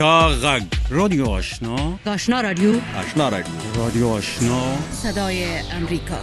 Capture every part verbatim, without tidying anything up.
غگ رادیو آشنا آشنا رادیو آشنا رادیو رادیو آشنا صدای امریکا.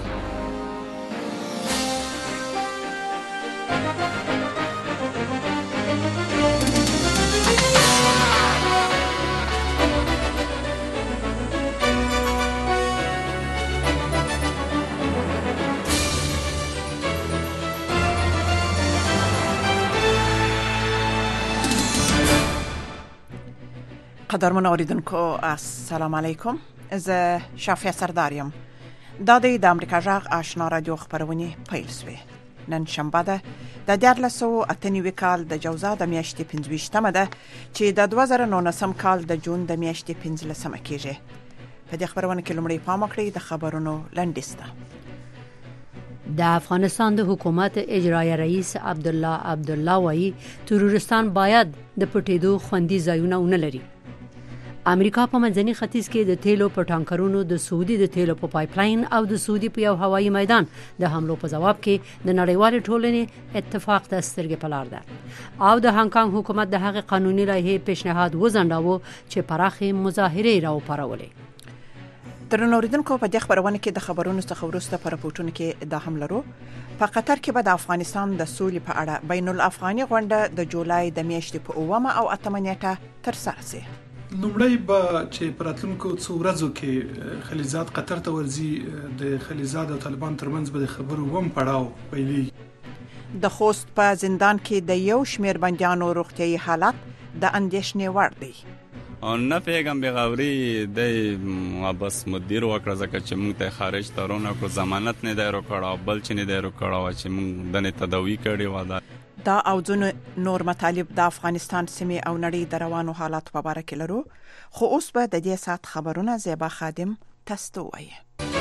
قدرمن اوریدونکو السلام علیکم. زه شافیه سرداریم. دا د امریکا غږ آشنا رادیو خبرونه پیل شوه. نن شنبه ده د دیارلس سوه اته نوي کال د جوزا د میاشتې پنځه ویشتمه ده چې د دوه زره نولسم کال د جون د میاشتې پنځلسمه کېږي. په دې خبرونه کې لومړی پام وکړئ د خبرونو لنډیز ته. د افغانستان د حکومت اجرایی رئیس عبدالله عبدالله وایي تروریستان باید د پټېدو خوندي ځایونه ونه لري. امریکا په منځني ختیځ کې د تیلو په ټانکرونو د سعودي د تیلو په پایپلاین او د سعودي په یو هوایي میدان د حملو په جواب کې د نړیوال ټولنې اتفاق ته سترګې په لار ده او د هانګ کانګ حکومت د هغې قانوني لایحې پیشنهاد وځنډاوه چې پراخې مظاهرې راوپارولې. درنو اوریدونکو په دې خبرونه کې د خبرونو څخه وروسته په راپورټونو کې دا هم لرو. په قطر کې به د افغانستان د سولې په اړه بین الافغاني غونډه د جولای د میاشتې په اوومه او اتمه نیټه ترسره شي. نومړی به چې پراتلونکو څو ورځو کې خلیزات قطر ته ورځي، د خلیزات او طالبان ترمنځ به د خبرو وم پړاو پیلي. د خوست په زندان کې د یو شمېر بندیانو روغتیايي حالت د اندېښنې وړ دی. او نه پیغام بغاوري د بس مدیر وکړه ځکه چې موږ ته خارج ترونه کو ضمانت نه دی ورکړه، بل چې نه دی ورکړه چې موږ د تداوی کړي ودا. دا او ځینو نور مطالب د افغانستان سیمې او نړۍ د روانو حالات په اړه کې لرو، خو اوس به د دې سات خبرونه زیبا خادم تاسو ته وایي.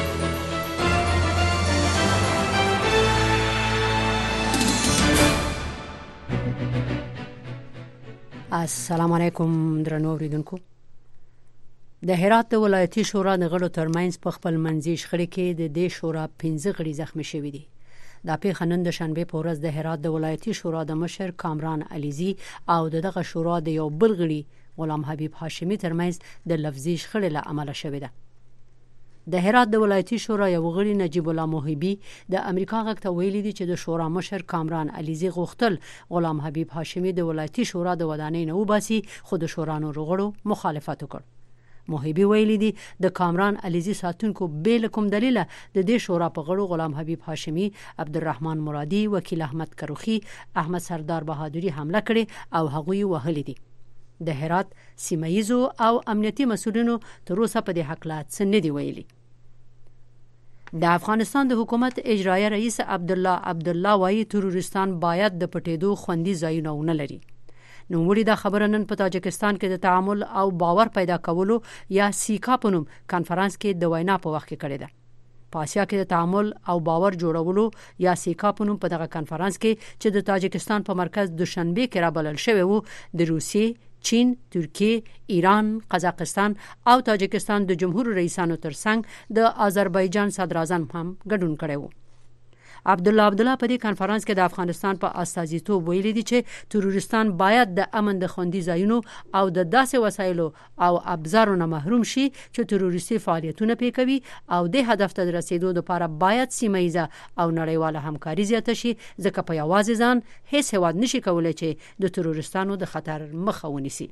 السلام علیکم درنو اوریدونکو. د هرات ولایتي شورا د غړو ترمنځ په خپل منځي شخړې کې د دې شورا پنځه غړي زخمی شوي دي. دا پیښه نن د شنبه په ورځ د هرات د ولایتي شورا د مشر کامران علیزی او دغه شورا د یو بل غړي غلام حبیب هاشمی ترمنځ د لفظي شخړې له امله شوې ده. د هرات د ولایتي شورا یو غړي نجیب الله موهبي د امریکا غږ ته ویلي دي چې د شورا مشر کامران علیزی غوښتل غلام حبیب هاشمی د ولایتي شورا د ودانۍ نه وباسي، خو د شورا نور غړو مخالفت وکړ. موهبي ویلي دي د کامران علیزی ساتونکو بیل کوم دلیل د دې شورا په غړو غلام حبیب هاشمی، عبدالرحمن مرادی، وکیل احمد کروخی، احمد سردار بهادری حمله کړي او هغوی وهلي دي. د هرات سیمایزو او امنیتي مسؤلینو تر اوسه په دې حق لا څه نه دی ویلي. د افغانستان د حکومت اجرایی رئیس عبدالله عبدالله وایي تروریستان باید د پټېدو خوندي ځایونه ونه لري. نو وړي دا خبره نن په تاجکستان کې د تعامل او باور پیدا کولو یا سیکا په نوم کانفرنس کې د وینا په وخت کې کړې ده. په اسیا کې د تعامل او باور جوړولو یا سیکا په نوم په دغه کانفرنس کې چې د تاجکستان په مرکز دوشنبه کې رابلل شوی وو، د روسیې، چین، ترکیه، ایران، قزاقستان او تاجکستان د جمهور رئیسانو ترڅنګ د آذربایجان صدراعظم هم ګډون کړی وو. عبدالله عبدالله په دې کانفرنس کې د افغانستان په استازیتوب ویلي دي چې تروریستان باید د امن د خوندي ځایونو او د داسې وسایلو او ابزارو نه محروم شي چې تروریستي فعالیتونه پې کوي او د هدف ته رسیدو لپاره باید سیمه او نړیواله همکاري زیاته شي، ځکه په یوازې ځان هیڅ هیواد نشي کولای چې د تروریستانو د خطر مخه ونیسي.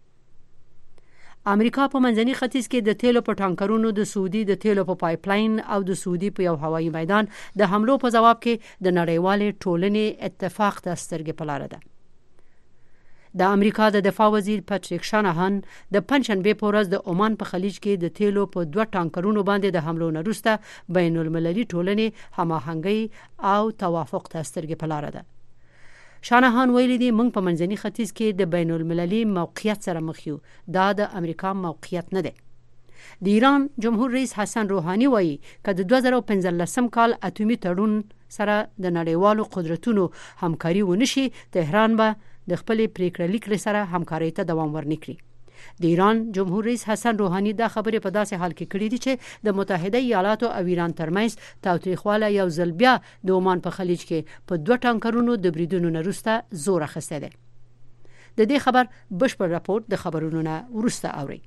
امریکا په منځني ختیځ کې د تیلو په ټانکرونو د سعودي د تیلو په پایپلاین او د سعودي په یو هوایي میدان د حملو په جواب کې د نړیوال ټولنې اتفاق ته سترګې په لار ده. د امریکا د دفاع وزیر پټریک شانهان د پنځشنبه په ورځ د عمان په خلیج کې د تیلو په دوه ټانکرونو باندې د حملو نه وروسته بین المللي ټولنې هماهنګي او توافق ته سترګې په لار ده. شانهان ویلي دي موږ په منځني ختیځ کې د بین المللي موقعیت سره مخ یو، دا د امریکا موقعیت نه دی. د ایران جمهور رئیس حسن روحاني وایي که د دوه زره پنځلسم کال اتومي تړون سره د نړیوالو قدرتونو همکاري ونشي، تهران به د خپل پریکړه لیک سره همکاري ته دوام ورنکړي. د ایران جمهور رئیس حسن روحاني دا خبرې په داسې حال کې کړې دي چې د متحده ایالاتو او ایران ترمنځ تاوتریخواله یو ځل بیا د عمان په خلیج کې په دوه ټانکرونو د بریدونو نه وروسته زور اخیستی دی. د دې خبر بشپړ راپور د خبرونو نه ورسته اوري.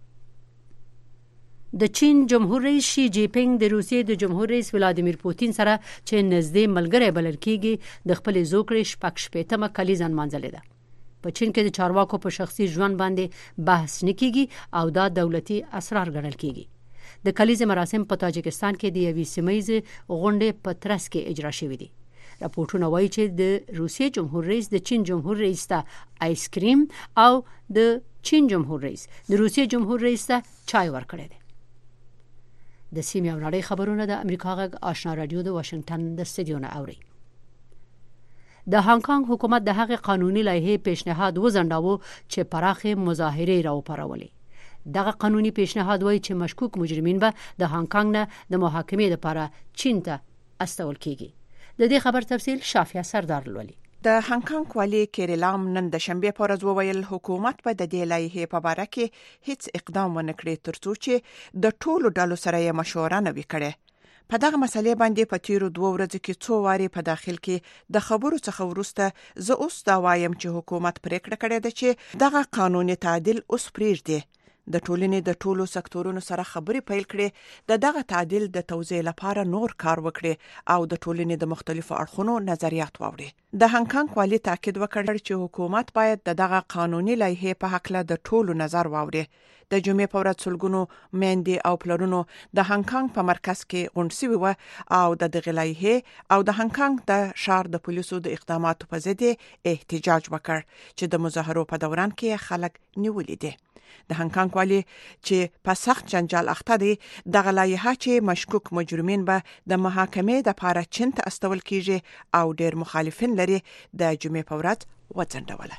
د چین جمهور رئیس شي جی پینګ د روسیې د جمهور رئیس ولادیمیر پوتین سره چې نږدې ملګری بلل کیږي د خپل زوکړې شپږ شپېتمه کلیزه نمانځلې ده. په چین کې د چارواکو په شخصي ژوند باندې بحث نکېږي او دا دولتي اسرار ګڼل کیږي. د کلیزه مراسم په تاجکستان کې د یوې سیمایي غونډې په ترڅ کې اجرا شوې دي. راپورټونه وایي چې د روسیې جمهور رئیس د چین جمهور رئیس ته آیس کریم او د چین جمهور رئیس د روسیې جمهور رئیس ته چای ورکړی دی. د سیمې او نړۍ خبرونه د امریکا غږ آشنا رادیو د واشنگټن د استودیو نه اوري. د هانګ کانګ حکومت د هغې قانوني لایحې پیشنهاد وځنډاوه چې پراخې مظاهرې راوپارولې. دغه قانوني پیشنهاد وایي چې مشکوک مجرمین به د هانګ کانګ نه د محاکمې لپاره چین ته استول کیږي. د دې خبر تفصیل شافیا سردار لولي. د هانګ کانګ والی کیری لام نن د شنبه په ورځ وویل حکومت په د دې لایحې په اړه کې هیڅ اقدام ونه کړي ترڅو چې د ټولو ډلو سره یې مشوره نه وکړي. په دغه مسلې باندې په تیرو دوه ورځو کې څو واري په داخل کې د خبرو څخه وروسته زه اوس دا وایم چې حکومت پریکړه کړې ده چې دغه قانوني تعدیل اوس پریږدي. د ټولنې د ټولو سکتورونو سره خبرې پیل کړي، د دغه تعدیل د توزیع لپاره نور کار وکړي او د ټولنې د مختلفو اړخونو نظریات واوري. د هانګ کانګ والی تاکید وکړ چې حکومت باید د دغه قانوني لایحې په حق له د ټولو نظر واوري. د جمعې په ورځ سلګونو میندې او پلرونو د هانګ کانګ په مرکز کې غونډ شوي و او د دغه لایحې او د هانګ کانګ د شهر د پولیسو د اقداماتو په ضد احتجاج وکړ چې د مظاهرو په دوران کې خلک نیولې دي. د هانګ کانګ والی چې په سخت جنجال اخته دي دغه لایحه چې مشکوک مجرمین به د محاکمې د لپاره چین ته استول کیږي او ډیر مخالفین لري د جمعې په ورځ وځنډوله.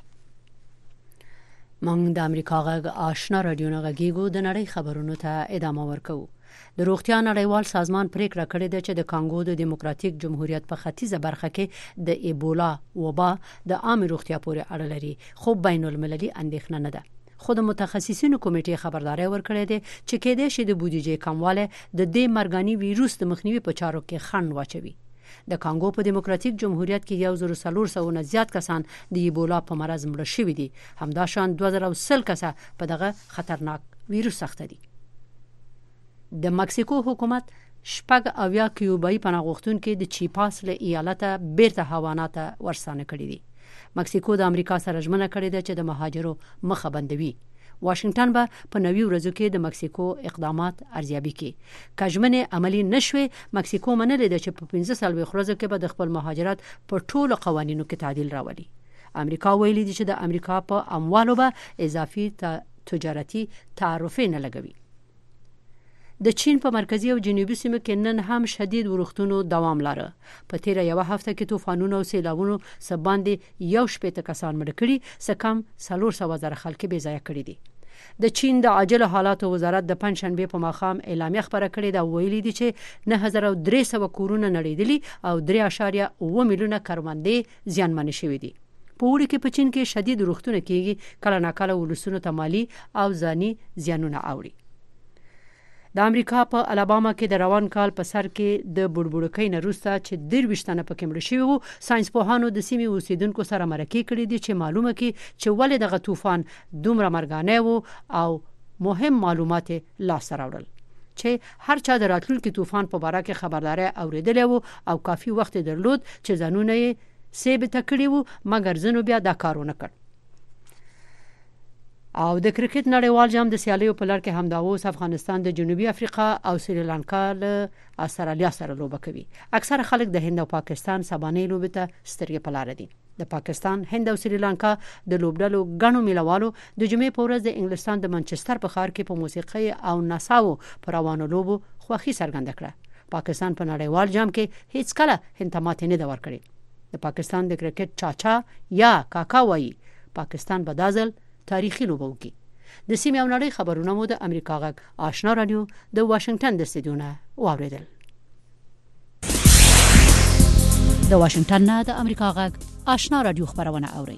موږ د امریکا غږ آشنا رادیو نه غږیږو. د نړۍ خبرونو ته ادامه ورکوو. د روغتیا نړیوال سازمان پریکړه کړې ده چې د کانګو د دیموکراتیک جمهوریت په ختیځه برخه کې د ایبولا وبا د عام روغتیا پورې اړه لري، خو بین المللي اندېښنه نه ده. خود متخصصینو کمیټې خبرداري ورکړې ده چې کېدای شي د بودیجې کمواله د دې مرګاني ویروس د مخنیوي په چارو کې خنډ واچوي. د کانګو په دیموکراتیک جمهوریت کې یو زر څلور سوه نه زیات کسان د ایبولا په مرض مړه شوي دي. همداشان دوه زره سل کسه په دغه خطرناک ویروس اخته دي. د مکسیکو حکومت شپږ اویا کیوبایي پناه غوښتونکي د چیپاس له ایالته بیرته هاوانا ته ورسانه کړي دي. مکسیکو د امریکا سره ژمنه کړې ده چې د مهاجرو مخه بندوي. واشنگټن به په نوي ورځو کې د مکسیکو اقدامات ارزیابي کړي. که ژمنې عملي نشوي، مکسیکو منلې ده چې په پنځه څلوېښت ورځو کې به د خپل مهاجرت په ټولو قوانینو کې تعدیل راولي. امریکا ویلي دي چې د امریکا په اموالو به اضافي تجارتي تعرفې نه لګوي. د چین په مرکزی او جنوبي سیمو کې نن هم شدید ورښتونو دوام لاره. په تیر یو هفته کې طوفانونو او سیلابونو سباندې یو شپېته کسان مړه کړي، څه کم څلور سوه زره خلک بې ځایه کړي دي. د چین د عاجل حالاتو وزارت د پنځشنبه په ماښام اعلامیه خبره کړې ده، ویلي دي چې نه هزار او درې سوه کورونه نړېدلي او درې اعشاریه اوه میلیونه کروندې زیانمن شوي دي. په وړي کې په چین کې شدید ورښتونه کېږي، کله ناکله ولسونو ته مالي او ځاني زیانونه اوړي. د امریکا په الاباما کې د روان کال په سر کې د بوړبوړکۍ نه وروسته چې درویشت تنه پکې مړه شوي وو، ساینسپوهانو د سیمې اوسیدونکو سره مرکې کړې دي چې معلومه کړي چې ولې دغه طوفان دومره مرګانه و او مهم معلومات لاسته راوړل چې هر چا د راتلونکي طوفان په اړه کې خبرداري اورېدلې وو او کافي وخت درلود چې ځانونه یې ثابت کړي وو، مګر ځنو بیا دا کارونه کړ. او د کرکټ نړیوال جام د سیالیو په لړ کې همداوس افغانستان د جنوبي افریقا او سریلانکا له استرالیا سره لوبه کوي. اکثره خلک د هند او پاکستان سبانې لوبې ته سترګې په لار دي. د پاکستان، هند او سریلانکا د لوبډلو غنو میلوالو د جمعې په ورځ د انګلستان د منچستر په ښار کې په موسیقي او نڅاو پر روانو لوبو خوښي څرګنده کړه. پاکستان په نړیوال جام کې هیڅ کله هند ته ماتې نه ده ورکړې. د پاکستان د کرکټ چاچا یا کاکا وایي پاکستان به دازل تاریخي لوبه وکړي. د سیمې او نړۍ خبرونه مو د امریکا غږ آشنا رادیو د واشنگټن د استودیو نه واوریدل. د واشنگټن نه د امریکا غږ آشنا رادیو خبرونه اوري.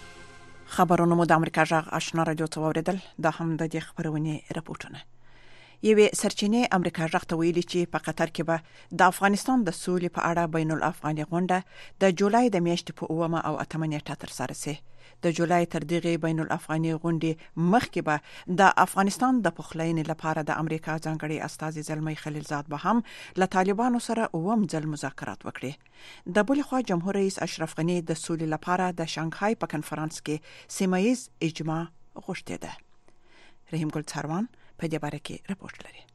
خبرونه مو د امریکا غږ آشنا رادیو ته واوریدل. دا هم د دې خبرونه راپورټونه. یوې سرچینې امریکا غږ ته ویلي چې په قطر کې به د افغانستان د سولې په اړه بین الافغاني غونډه د جولای د میاشتې په اومه او اتمه نیټه ترسره شي. د جولای تر دغه بین الافغاني غونډې مخکې به د افغانستان د پخلاینې لپاره د امریکا ځانګړي استازي زلمی خلیلزاد به هم له طالبانو سره اوم ځل مذاکرات وکړي. د بل خوا جمهور رئیس اشرف غنی د سولې لپاره د شانګهای په کنفرانس کې سیمایي اجماع غوښتي ده. رحیم ګل څاروان په دې باره کې رپورټ لري.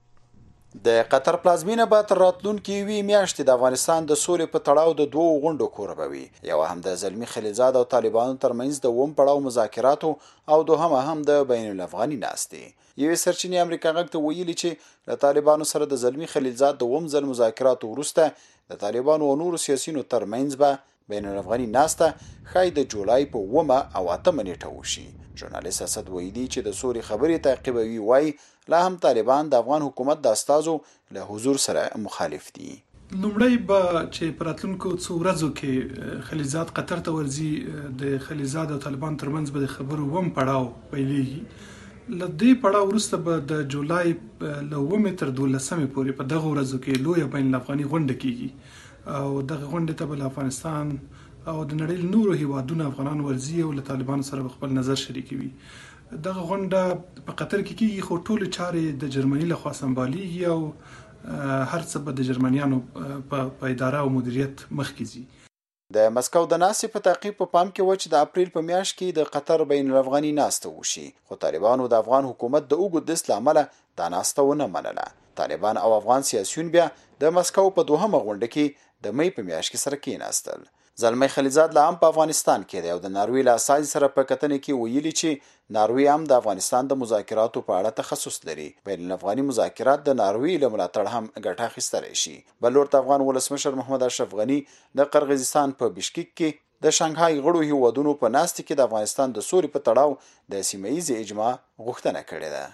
د قطر پلازمینه به تر راتلونکي وی میاشتې د افغانستان د سولې په تړاو د دوو غونډو کوربه وي. یو هم د زلمی خلیلزاد او طالبانو ترمنځ د اوم پړاو مذاکراتو او دوهمه هم د بین الافغاني ناستې. یوې سرچینې امریکا غږ ته ویلي چې له طالبانو سره د زلمی خلیلزاد د اوم ځل مذاکراتو وروسته د طالبانو او نورو سیاسيونو ترمنځ به بین الافغاني ناسته ښایي د جولای په اومه او اتمه نیټه وشي. ژورنالیست اسد وحیدي چې د سولې خبرې تعقیبوي وایي لا هم طالبان د افغان حکومت د استازو له حضور سره مخالف دي. لومړی به چې په راتلونکو څو ورځو کې خلیلزاد قطر ته ورځي، د خلیلزاد او طالبان ترمنځ به د خبرو اوم پړاو پیلېږي. له دې پړاو وروسته به د جولای له اومې تر دولسمې پورې په دغه ورځو کې لویه بین الافغاني غونډه کیږي او دغه غونډې ته به افغانستان او د نړۍ نورو هیوادونو افغانان ورځي او له طالبانو سره خپل نظر شریکوي. دغه غونډه په قطر کې کیږي خو ټول چارې د جرمني لخوا سمباليږي او هر څه به د جرمنیانو په اداره او مدیریت مخکې ځي. د مسکو د ناستې په تعقیب په پام کې و چې د اپریل په میاشت کې د قطر بین الافغاني ناسته وشي، خو طالبانو د افغان حکومت د اوږد دست له امله دا ناسته ونه منله. طالبان او افغان سیاسيون بیا د مسکو په دوهمه غونډه کې د مې په میاشت کې سره کېناستل. زلمی خلیلزاد لا هم په افغانستان کې دی او د ناروې له استازي سره په کتنه کې ویلي چې ناروې هم د افغانستان د مذاکراتو په اړه تخصص لري. بین الافغاني مذاکرات د ناروې له ملاتړ هم ګټه اخیستلی شي. بل لور د افغان ولسمشر محمد اشرف غني د قرغیزستان په بشکیک کې د شانګهای غړو هیوادونو په ناستې کې د افغانستان د سولې په تړاو د سیمه‌ییز اجماع غوښتنه کړې ده.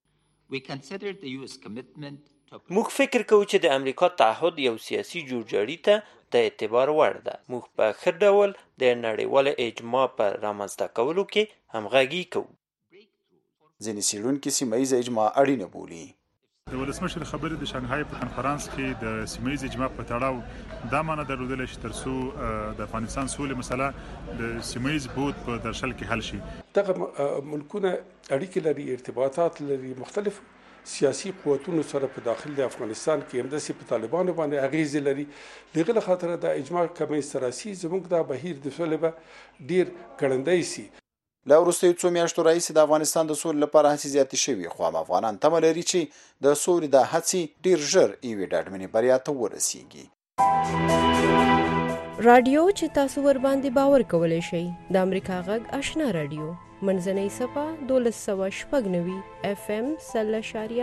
موږ فکر کوو چې د امریکا تعهد یو سیاسي جوړجاړي ته د اعتبار وړ ده. موږ په ښه ډول د نړیوال اجماع په رامنځته کولو کې همغږي کوو. ځینې څېړونکي سیمه‌ییز اجماع اړینه بولي. د ولسمشر خبرې د شانګهای په کنفرانس کې د سیمه‌ییز اجماع په تړاو دا معنی درلودل چې تر څو د افغانستان سولې مسله د سیمه‌ییز بود په درشل کې حل شي. دغه ملکونه اړیکې لري، ارتباطات لري، مختلف سیاسي قوتونو سره په داخل د افغانستان کې همداسې په طالبانو باندې اغیزې لري. دغه له خاطره د اجماع کمی سراسي زموږ د بهیر د سولې به ډیر ګړندی سي. له وروستیو څو میاشتو راهیسې د افغانستان د سولې لپاره هڅې زیاتې شوي، خو هم افغانان تمه لري چې د سولې د هڅې ډیر ژر یوې ډاډمنې بریا ته ورسیږي. رادیو چې تاسو ور باندې باور کولای شئ د امریکا غږ آشنا رادیو منځنۍ صفه دولس سوه شپږ نوي اف ام سل اشاریه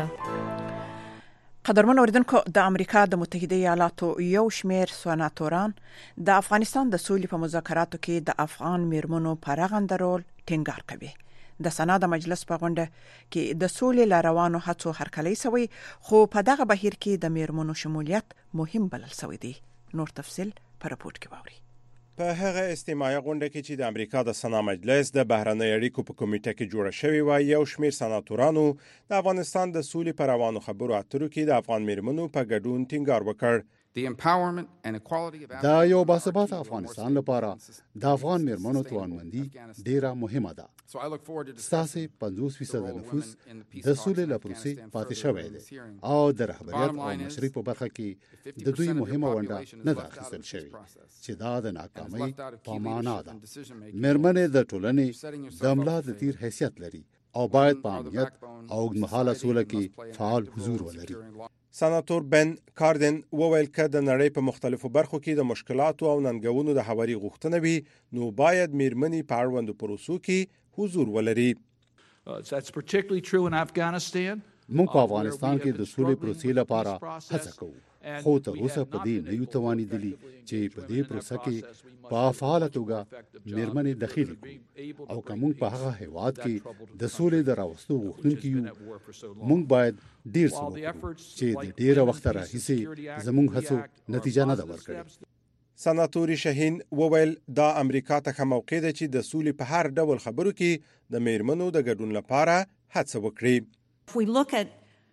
پنځه. قدرمن اوریدونکو، د امریکا د متحده ایالاتو یو شمیر سناتوران د افغانستان د سولې په مذاکراتو کې د افغان میرمنو په رغنده رول ټینګار کوي. د سنا د مجلس په غونډه کې د سولې لاروانو هڅو هرکلی شوی، خو په دغه بهیر کې د میرمنو شمولیت مهم بلل شوی دی. نور تفصیل په رپورت کې واورئ. په هغه استماعي غونډه کې چې د امریکا د سنا مجلس د بهرنۍ اړیکو په کمیټه کې جوړه شوې و، یو شمیر سناتورانو د افغانستان د سولې پر روانو خبرو اترو کې د افغان میرمنو په ګډون ټینګار وکړ. دا یو باثباته افغانستان لپاره د افغان میرمنو توانمندي ډیره مهمه ده. ستاسو پنځوس فیصد نفوس د سولې لپاره پاتې شوی دی او د رهبریت او مشرۍ په برخه کې د دوی مهمه ونډه نه ده اخیستل شوې چې دا د ناکامۍ په معنا ده. میرمنې د ټولنې د ملا د تیر حیثیت لري او باید په امنیت او اوږدمهاله سوله کې فعال حضور ولري. سناتور بن کاردن وویل که د نړۍ په مختلفو برخو کې د مشکلاتو او ننګونو د هواري غوښتنه وي، نو باید میرمنې په اړوندو پروسو کې حضور ولري. موږ په افغانستان کې د سولې پروسې لپاره هڅه کوو، خو تر اوسه په دې نه یو توانیدلی چې په دې پروسه کې په فعاله توګه میرمنې دخیل کړو. او که موږ په هغه هیواد کې د سولې د راوستو غوښتونکي یو، موږ باید ډیر څه وکړو چې د ډیره وخت راهیسې زموږ هڅو نتیجه نه ده ورکړې. سناتوري شاهین وویل دا امریکا ته ښه موقع ده چې د سولې په هر ډول خبرو کې د میرمنو د ګډون لپاره هڅه وکړي.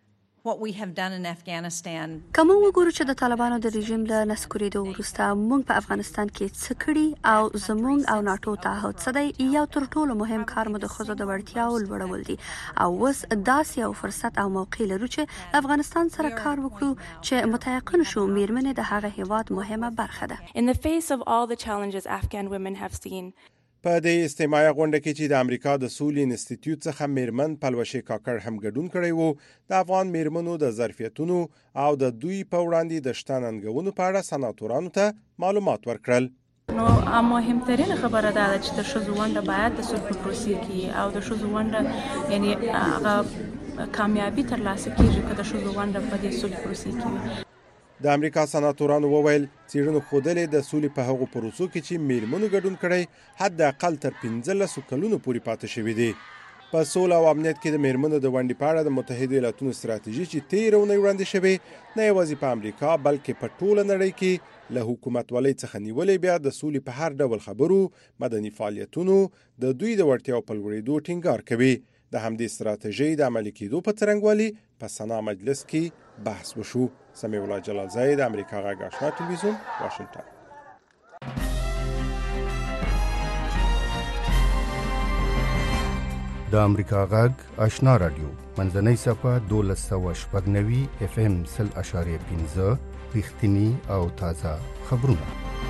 کوم وګورو چې د طالبانو د رژیم له نسکورېدو وروسته موږ په افغانستان کې څه کړي او زموږ او ناتو تعهد څه دی. یو تر ټولو مهم کار مو د ښځو د وړتیاو لوړول دي او اوس داسې یو فرصت او موقع لرو چې افغانستان سره کار وکړو چې متيقن شو میرمنې د هغه هیواد مهمه برخه ده. In the face of all the challenges Afghan women have seen, په دې استماعي غونډه کې چې د امریکا د سولې انسټیټیوټ څخه میرمن پلوشي کاکړ هم ګډون کړی وو، د افغان میرمنو د ظرفیتونو او د دوی په وړاندې د شتننګونو په اړه سناتورانو ته معلومات ورکړل. نو مهمترین خبره دا ده چې د ښځو ونډه باید د صلح پروسې کې او د ښځو ونډه یعنی هغه کامیابی ترلاسه کیږي که د ښځو ونډه په دې صلح پروسې کې وي. د امریکا سناتورانو وویل څېړنو ښودلې د سولې په هغو پروسو کې چې میرمنو ګډون کړی حد اقل تر پنځلسو کلونو پورې پاتې شوي دي. په سوله او امنیت کې د میرمنو د ونډې په اړه د متحده ایالاتونو ستراتیژي چې تېره اونۍ وړاندې شوې نه یوازې په امریکا بلکې په ټوله نړۍ کې له حکومتولۍ څخه نیولې بیا د سولې په هر ډول خبرو مدني فعالیتونو د دوی د وړتیاو په لوړېدو ټینګار کوي. د همدې ستراتیژۍ د عملي کېدو په څرنګوالي په سنا مجلس کې بحث وشو. سمیع الله جلالزی د امریکا غږ آشنا ټلویزیون واشنگټن. د امریکا غږ آشنا رادیو منځنۍ صفه دولس سوه شپږ نوي اف ام سل اشاریه پنځه رښتینی او تازه خبرونه.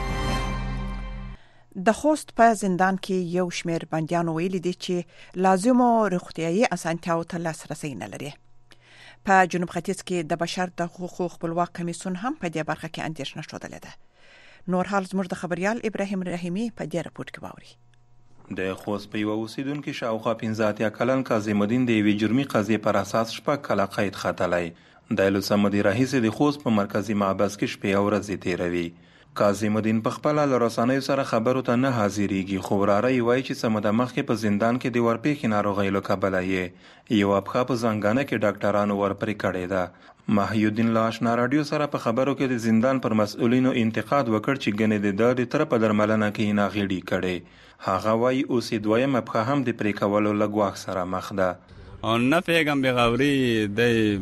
د خوست په زندان کې یو شمېر بندیانو ویلي دي چې لازمو روغتیايي اسانتیاو ته لاسرسی نه لري. په جنوب ختیځ کې د بشر د حقوقو خپلواک کمیسیون هم په دې برخه کې اندېښنه ښودلې ده. نور حال زموږ د خبريال ابراهیم رحیمی په دې راپور کې واوري. د خوست په یو اوسیدونکو شاوخوا پنځه اتیا کلن کاظم الدین د یوې جرمي قضیې پر اساس شپږ کاله قید ختلی. د لوسمدي راهیسې د خوست په مرکزی محبس کې شپې او ورځې تیروي. کاظم الدین په خپل له رسنیو سره خبرو ته نه حاضرېږي، خو وراره یې وایي چې سمده مخکې په زندان کې د ورپېښې ناروغۍ له کبله یې یو پښه په زنګانه کې ډاکټرانو ورپرې کړې ده. محی الدین له آشنا راډیو سره په خبرو کې د زندان پر مسؤلینو انتقاد وکړ چې ګنې د ده د تره په درملنه کې یې ناغېړي کړې. هغه وایي اوس یې دویمه پښه هم د پرې کولو له ګواښ سره مخ ده. نه پیغام بغاوري د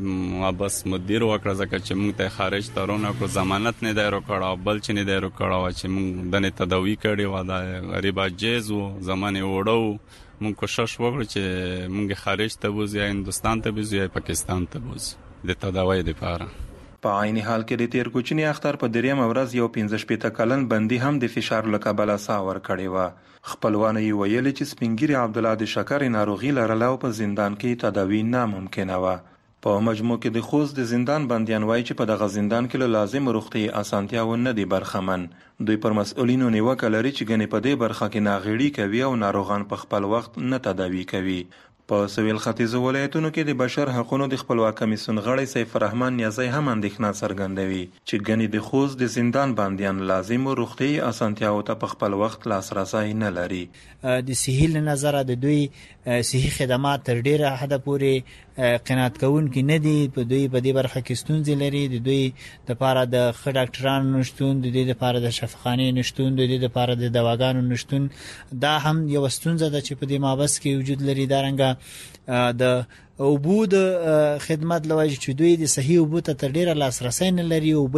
بس مدیر وکړه ځکه چې موږ ته خارج ترونه کړو، ضمانت نه دی ورکړو، بل چې نه دی ورکړو چې موږ د تداوی کړي و دا غریب عاجز و زمانه وړو. موږ کوشش وکړو چې موږ خارج ته وځو، یا هندستان ته وځو یا پاکستان ته وځو د تداوی لپاره. په عین حال کې د تیر کوچنی اختر په دریم ورځ یو پنځه شپېته کلن بندي هم د فشار له کبله ساه ورکړې وه. خپلوانو یې ویلي چې سپینګیري عبدالله د شکرې ناروغي لرله او په زندان کې تداوی ناممکنه وه. په مجموع کې د خوست د زندان بندیان وایي چې په دغه زندان کې له لازم روغتیايي اسانتیاو نه دي برخمن. دوی پر مسؤلینو نیوکه لري چې ګنې په دې برخه کې ناغېړي کوي او ناروغان په خپل وخت نه تداوی کوي. په سویل ختیځو ولایتونو کې د بشر حقوقو د خپلواک کمیسیون غړی سیف الرحمن نیازی هم اندېښنه څرګندوي چې ګنې د خوست د زندان بندیان لازم روغتیايي اسانتیاو ته په خپل وخت لاسرسی نه لري. د صحي له نظره د دوی صحي خدمات تر ډیره حده پورې قناعت کوونکي نه دي. په دوی په دې برخه کې ستونزې لري. د دوی لپاره د ښه ډاکټرانو نشتون، د دوی لپاره د شفاخانې نشتون، د دوی لپاره د دواګانو نشتون دا هم یو ستونزه ده چې په دې مابس کې وجود لري. دارنګه د اوبو د خدمت لوجه چې دوی د صحي اوبو ته تر ډیره لاسرسی نه لري، اوبه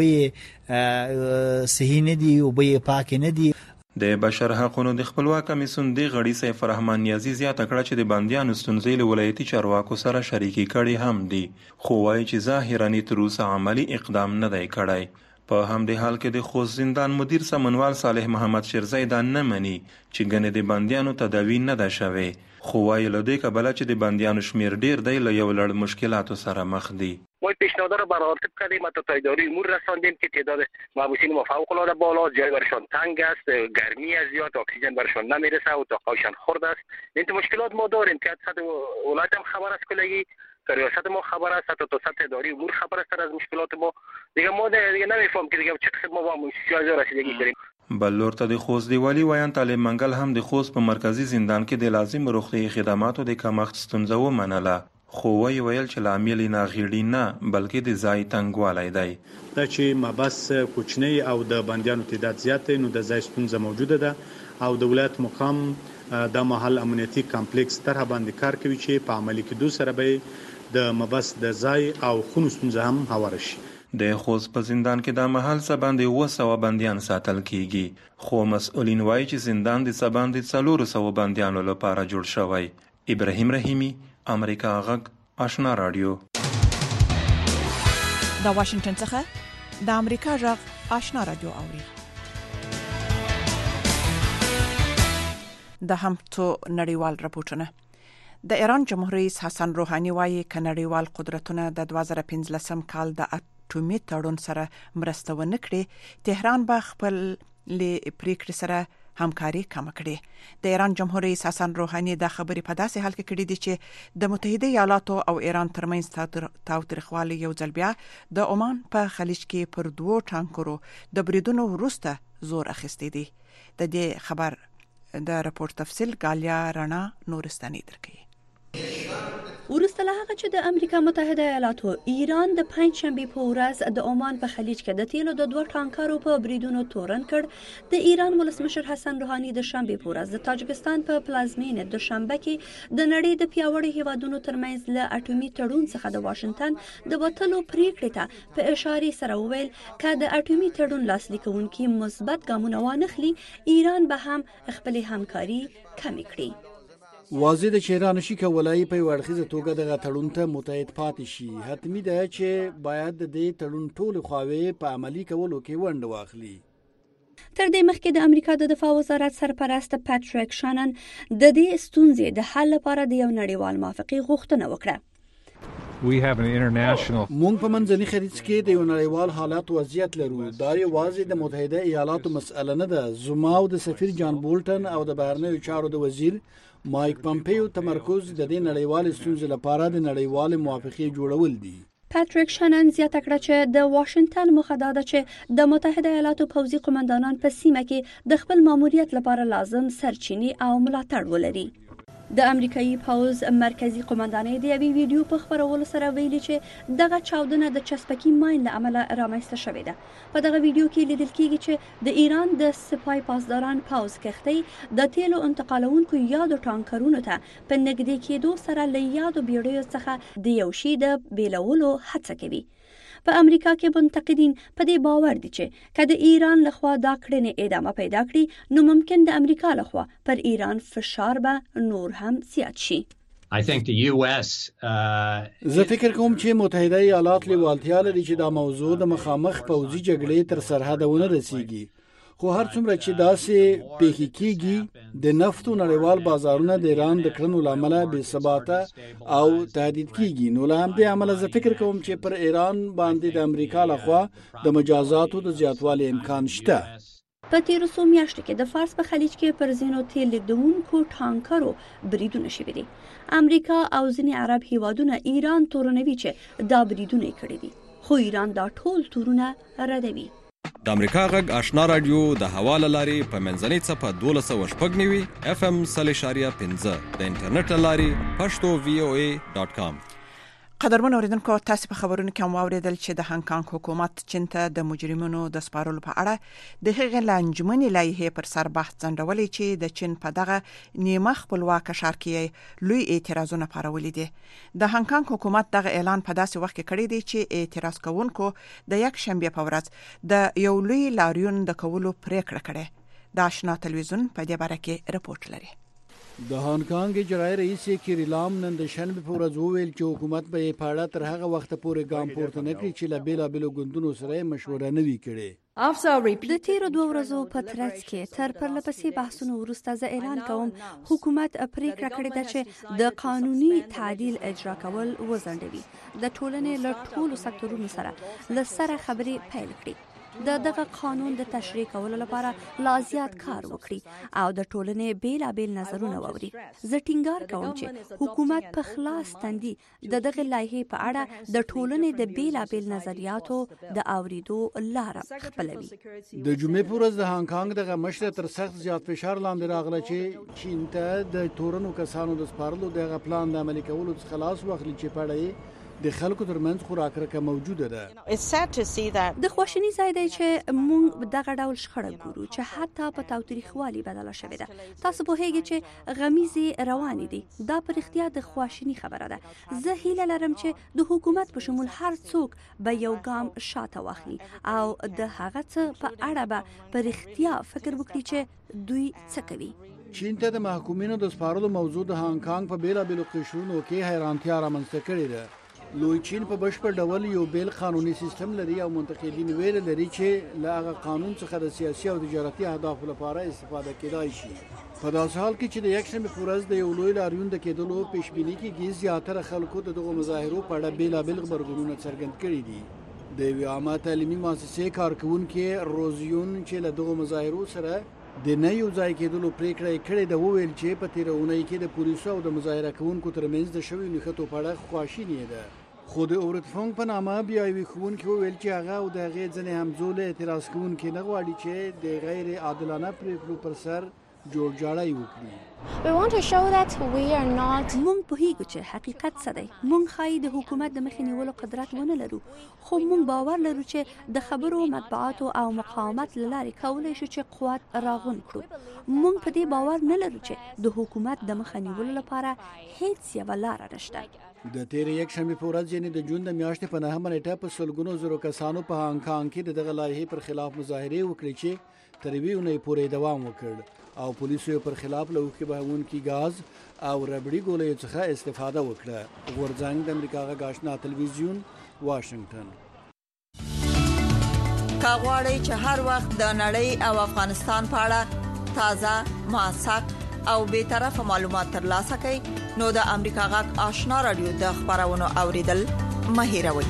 صحي نه دي، اوبه پاک نه دي. د بشر حقوقو د خپلواک کمیسیون د غړي سیف الرحمن نیازی زیاته کړه چې د بندیانو ستونزې له ولایتي چارواکو سره شریکي کړي هم دي، خو وایي چې ظاهرا تر اوسه عملی اقدام نه دی کړی. په همدې حال کې د خوست زندان مدیر سمنوال صالح محمد شیرزی دا نه مني چې ګنې د بندیانو تداوی نه ده شوې، خو وایي له دې کبله چې د بندیانو شمیر ډیر دی له یو لړ مشکلاتو سره مخ دي. ما پیشنهاد را برآورده کردیم تا تا اداره امور رساندیم که تعداد محبوسین ما فوق العاده بالا، جای برشان تنگ است، گرمی زیاد، اکسیژن برشان نمیرسه، اتاقایشان خرد است. این مشکلات ما داریم که سطح ولایت هم خبر است، کلگی ریاست ما خبر است، تا تا سطح اداره امور خبر است از مشکلات ما. دیگه ما دیگه نمیفهم که دیگه چه قسم ما با مشکلات رسیدگی داریم. بل لور ته د خوست دی والی ویان طالب منګل هم د خوست په مرکزی زندان کې د لازم روغتیايي خدماتو د کمښت ستونزه ومنله، خو وی ویل چې لامل نه غیړي نه بلکې د ځای تنګوالی دی. دا چې مبس کوچنی او د بندیانو تعداد زیات دی نو د ځای ستونزه موجوده ده او د ولایت مقام د محل امنیتي کمپلیکس طرح باندې کار کوي چې په عملي کېدو سره به د مبس د ځای او خونو ستونزه هم هواره شي. د خوست په زندان کې د محل څه باندې اوه سوه بندیان ساتل کیږي، خو مسؤلین وایي چې زندان د څه باندې څلورو سوو بندیانو لپاره جوړ شوی. ابراهیم رحیمی، امریکا غږ، آشنا رادیو. د واشنگټن څخه د امریکا غږ آشنا رادیو اوري. د هم څو نړیوال راپورټونه. د ایران جمهور رئیس حسن روحاني وایي ک نړیوال قدرتونه د دوه زره پنځلسم کال د اټومي تړون سره مرسته ونه کړي، تهران به خپل ل پریکړې سره همکاري کم کړي. د ایران جمهور رئیس حسن روحاني د خبرې په داسې حال کې کړې دي چې د متحده ایالاتو او ایران ترمنځ تاوتریخوالی یو ځل بیا د عمان په خلیج کې پر دوو ټانکرو د بریدونو وروسته زور اخیستی دی. د دې خبر د راپور تفصیل غالیا رانا نورستاني درکوي. ورسته له هغه چې د امریکا متحده ایالاتو ایران د پنځشنبه په ورځ د عمان په خلیج کې د تیلو د دوه ټانکرو په بریدونو تورن کړ، د ایران ولسمشر حسن روحاني د شنبه په ورځ د تاجکستان په پلازمینه د شنبه کې د نړۍ د پیاوړي هیوادونو ترمنځ له اټومي تړون څخه د واشنگټن د وټلو پریکړې ته په اشاره سره وویل چې د اټومي تړون لاسلیک کوونکي مثبت ګامونه وانخلي، ایران به هم خپل همکاري کمې کړي. واضح ده چې ایران شي کولای په ورخیزه توګه د تړون ته متحد پاتې شي. حتمی ده چې باید د دې تړون ټول خواوې په عملی کولو کې ونډه واخلي. تر دې مخکې د امریکا د دفاع وزارت سرپرست پاتریک شانن د دې ستونزې د حل لپاره د یو نړیوال موافقې غوښتنه وکړه. We have an international مونږ په منځني خلیج کې د یو نړیوال حالات وضعیت لرو. دا یوازې د متحده ایالاتو مسأله نه ده. زما او د سفیر جان بولټن او د بهرنیو چارو د وزیر مایک پامپیو تمرکز د دې نړیوال ستونزې لپاره د نړیوال موافقې جوړول دي. پاتریک شانن زیاته کړه چې د واشنگټن موخه دا ده چې د متحده ایالاتو پوځي قومندانان په سیمه کې د خپل ماموریت لپاره لازم سرچینې او ملاتړ ولري. د امریکایي پوځ مرکزی قومندانۍ د یوې ویډیو په خبرولو سره ویلي چې دغه چاودنه د چسپکي ماین له امله رامنځته شوې ده. په دغه ویډیو کې لیدل کېږي چې د ایران د سپای پاسداران پوځ کښتۍ د تیلو انتقالونکو یادو ټانکرونو ته په نږدې کېدو سره له یادو بیړیو څخه د یو شي د بیلولو هڅه کوي. په امریکا کې منتقدین په دې باور دي چې که د ایران لخوا دا کړنې ادامه پیدا کړي نو ممکن د امریکا لخوا پر ایران فشار به نور هم زیات شي. I think the U S زه فکر کوم چې متحده ایالات لیوالتیا لري چې دا موضوع د مخامخ پوځي جګړې تر سرحد ونه رسیږي، خو هر څومره چې داسې پیښې کېږي د نفتو نړیوال بازارونه د ایران د کړنو له امله بې ثباته او تهدید کېږي، نو له همدې امله زه فکر کوم چې پر ایران باندې د امریکا لخوا د مجازاتو د زیاتوالي امکان شته. په تیرو څو میاشتو کې د فارس په خلیج کې پر ځینو تیل لیږدونکو ټانکرو بریدونه شوي دي. امریکا او ځینې عرب هیوادونه ایران تورنوي چې دا بریدونه یې کړي دي، خو ایران دا ټول تورونه ردوي. د امریکا غږ آشنا رادیو د حواله لاري په منځنۍ څپه دوه سوه شپږ نوي اف ام صفر اشاریه پنځه د انټرنیټ لاري پښتو وی او ای ډاټ کام. قدرمن اوریدونکو، تاسو په خبرونو کې هم واوریدل چې د هانګ کانګ حکومت چین ته د مجرمینو د سپارلو په اړه د هغې لانجمنې لایحې پر سر بحث ځنډولې چې د چین په دغه نیمه خپلواک ښار کې لوی اعتراضونه پارولي دي. د هانګ کانګ حکومت دغه اعلان په داسې وخت کې کړی دی چې اعتراض کوونکو د یک شنبه په ورځ د یو لوی لاریون د کولو پریکړه کړې. د آشنا تلویزیون په دې باره کې رپورټ لري. د هانګ کانګ اجرایي رئیس کیری لام نن د شنبه په ورځ وویل چې حکومت به یې په اړه تر هغه وخته پورې ګام پورته نه کړي چې له بېلابېلو ګوندونو سره مشوره نه وي کړې. د تیرو دوه ورځو په ترڅ کې تر پرله پسې بحثونو وروسته زه اعلان کوم حکومت پریکړه کړې ده چې د قانوني تعدیل اجرا کول وځنډوي، د ټولنې له ټولو سکتورونو سره له سره خبرې پیل کړي، د دغه قانون د تشریح کولو لپاره لا زیات کار وکړي او د ټولنې بیلابیل نظرونه واوري. زه ټینګار کوم چې حکومت په خلاص تندي د دغه لایحې په اړه د ټولنې د بیلابیل نظریاتو د اوریدو لاره خپلوي. د جمعې په ورځ د هانګ کانګ دغه مشر تر سخت زیات فشار لاندې راغله چې چین ته د تورنو کسانو د سپارلو دغه پلان د عملي کولو څخه لاس واخلي چې په اړه د خلکو ترمنځ خو راکرکه موجوده ده. د خواشیني ځای دی چې موږ دغه ډول شخړه ګورو چې حتی په تاوتریخوالي بدله شوې ده. تاسو پوهیږئ چې غمیزې روانې دي. دا په رښتیا د خواشیني خبره ده. زه هیله لرم چې د حکومت په شمول هر څوک به یو ګام شاته واخلي او د هغه څه په اړه به په رښتیا فکر وکړي چې دوی څه کوي. چین ته د محکومینو د سپارلو موضوع د هانګ کانګ په بیلابیلو قشرونو کې حیرانتیا رامنځته کړې ده. لوی چین په بشپړ ډول یو بیل قانوني سیستم لري او منتقدین ویل لري چې له هغه قانون څخه د سیاسي او تجارتي اهدافو لپاره استفاده کېدای شي. په داسې حال کې چې د یکشنبې په ورځ د یو لوی لاریون د کېدلو پیشبیني کېږي، زیاتره خلکو د دغو مظاهرو په اړه بیلابیل غبرګونونه څرګند کړي دي. د یوې عامه تعلیمي مؤسسې کارکوونکي روزیون چې له دغو مظاهرو سره د نه یو ځای کېدلو پریکړه کړې ده وویل چې په تېره اونۍ کې د پولیسو او د مظاهره کوونکو ترمنځ د شویو نښتو په اړه خواشیني ده. خو د اورتفونګ په نامه بیا یوې ښوونکي وویل چې هغه او د هغې ځینې همزولی اعتراض کوونکي نه غواړي چې د غیر عادلانه پریکړو پر سر جوړجاړی وکړي. مونږ پوهیږو چې حقیقت څه دی. مونږ ښایي د حکومت د مخې نیولو قدرت ونه لرو، خو مونږ باور لرو چې د خبرو، مطبوعاتو او مقاومت له لارې کولی شو چې قوت راغون کړو. مونږ په دې باور نه لرو چې د حکومت د مخه نیولو لپاره هیڅ یوه لاره نشته. د تېرې یکشنبې په ورځ یعنې د جون د میاشتې په نهمه نیټه په سلګونو زرو کسانو په هانګ کانګ کې د دغه لایحې پر خلاف مظاهرې وکړې چې تر یوې اونۍ پورې دوام وکړ او پولیسو یې پر خلاف له اوښکې بهونکي ګاز او ربړي ګولیو څخه استفاده وکړه. غورځنګ د امریکا غږ آشنا تلویزیون، واشنگټن. که غواړئ چې هر وخت د نړۍ او افغانستان په اړه تازه، موثق او بې طرفه معلومات ترلاسه کړئ نو د امریکا غږ آشنا رادیو د خبرونو اوریدل مه هېروئ.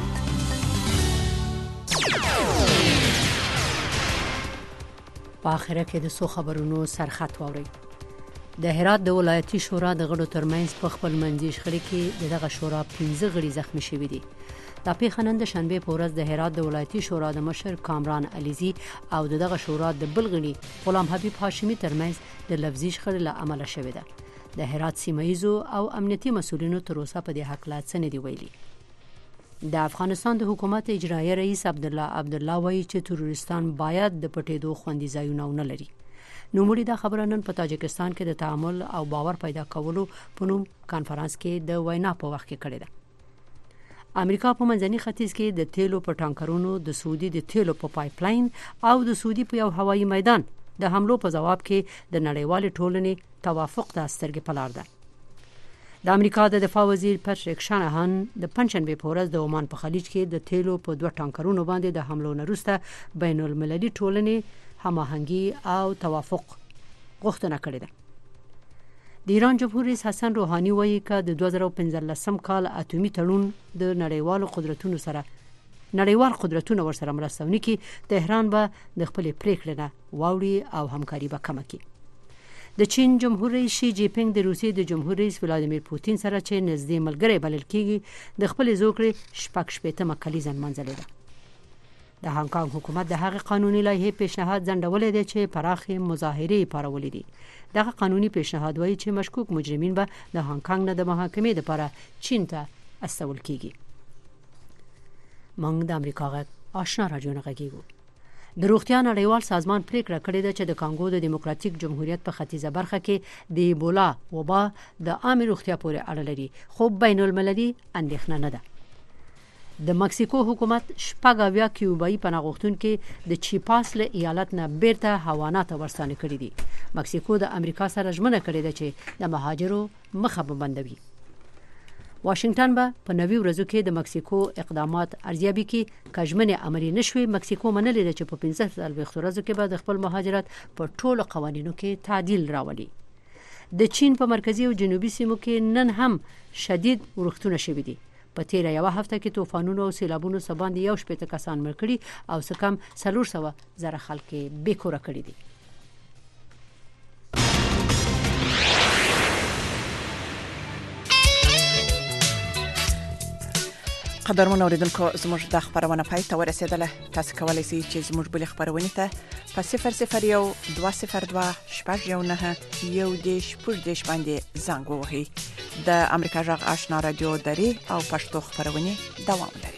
په اخره کې د څو خبرونو سرخط واورئ. د هرات د ولایتي شورا د غړو ترمنځ په خپل منځي شخړې کې دغه شورا پنځه غړي زخمی شوي دي. دا پیښه نن د شنبه په ورځ د هرات د ولایتي شورا د مشر کامران علیزي او دغه شورا د بل غړي غلام حبیب هاشمي ترمنځ د لفظي شخړې له امله شوې ده. د هرات سیمایزو او امنیتي مسولینو تر اوسه په دې حق لا څه نه دی ویلي. د افغانستان د حکومت اجرایي رئیس عبدالله عبدالله وایي چې تروریستان باید د پټېدو خوندي ځایونه ونه لري. نوموړي دا خبره نن په تاجکستان کې د تعامل او باور پیدا کولو په نوم کانفرنس کې د وینا په وخت کې کړې ده. امریکا په منځني ختیځ کې د تیلو په ټانکرونو، د سعودي د تیلو په پایپلاین او د سعودي په یو هوایي میدان د حملو په جواب کې د نړیوال ټولنې توافق ته سترګې په لار ده. د امریکا د دفاع وزیر پټریک شانهان د پنځشنبه په ورځ د عمان په خلیج کې د تیلو په دوه ټانکرونو باندې د حملو نه وروسته بین المللي ټولنې هماهنګي او توافق غوښتنه کړې ده. د ایران جمهور رئیس حسن روحاني وایي چې د دوه زره پنځلسم کال اټومي تړون د نړیوالو قدرتونو سره نړیوال قدرتونه ورسره مرسته وکړي، تهران به د خپل پریکړې نه واوړي او همکاري به کمه کړي. د چین جمهور رئیس شي جی پینګ د روسیې د جمهور رئیس ولادیمیر پوتین سره چې نږدې ملګری بلل کېږي د خپل زوکړې شپږ شپېتمه کلیزه نمانځلې ده. د هانګ کانګ حکومت د هغه قانوني لایحې پیشنهاد ځنډولې دی چې پراخې مظاهرې پارولې دي. دغه قانوني پیشنهاد وایي چې مشکوک مجرمین به د هانګ کانګ نه د محاکمې لپاره چین ته استول کېږي. موږ د امریکا غږ آشنا رادیو نه غږیږو. د روغتیا نړیوال سازمان پریکړه کړې ده چې د کانګو د دیموکراتیک جمهوریت په ختیځه برخه کې د ایبولا وبا د عامه روغتیا پورې اړه لري، خو بین المللي اندېښنه نه ده. د مکسیکو حکومت شپږ اویا کیوبایي پناه غوښتونکي د چیپاس له ایالت نه بیرته حیوانات ورستانه کړي دي. مکسیکو د امریکا سره ژمنه کړې ده چې د مهاجرو مخه به بندوي. واشنگټن به په نوي ورځو کې د مکسیکو اقدامات ارزیابي کړي. که ژمنې عملي نشوي، مکسیکو منلې ده چې په پنځه څلوېښتو ورځو کې به د خپل مهاجرت په ټولو قوانینو کې تعدیل راولي. د چین په مرکزي او جنوبي سیمو کې نن هم شدید ورښتونه شوي دي. په تیره یوه هفته کې طوفانونو او سیلابونو څخه باندې یو شپېته کسان مړ کړي او څه کم څلور سوه زره خلک بې کوره کړي دي. قدرمن اوریدونکو، زموږ د خبرونه پای ته ورسېدله. تاسو کولی شئ چې زموږ بلې خبرونې ته په صفر صفر یو دوه صفر دوه شپږ یو نهه یو دېرش شپږ دېرش باندې زنګ ووهئ. د امریکا جغ آشنا رادیو دري او پښتو خبرونه دوام لري.